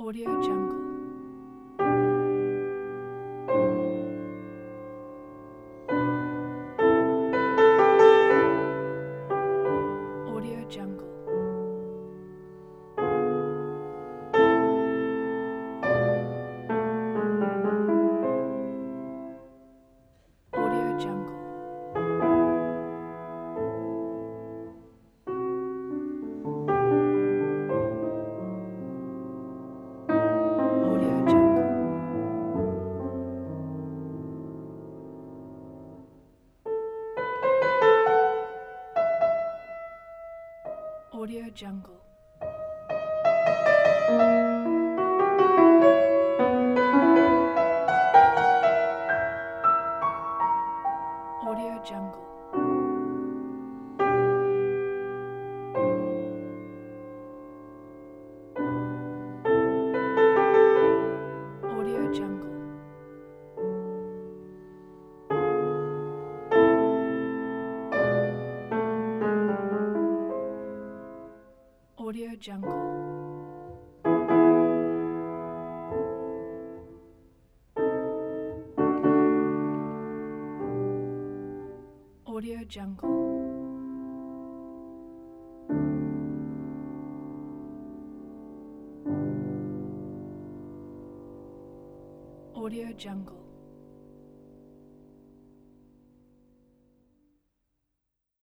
Audio Jungle. Audio Jungle. Audio Jungle. Audio Jungle. Audio Jungle. Audio Jungle. Audio Jungle. Audio Jungle. Audio Jungle. Audio Jungle.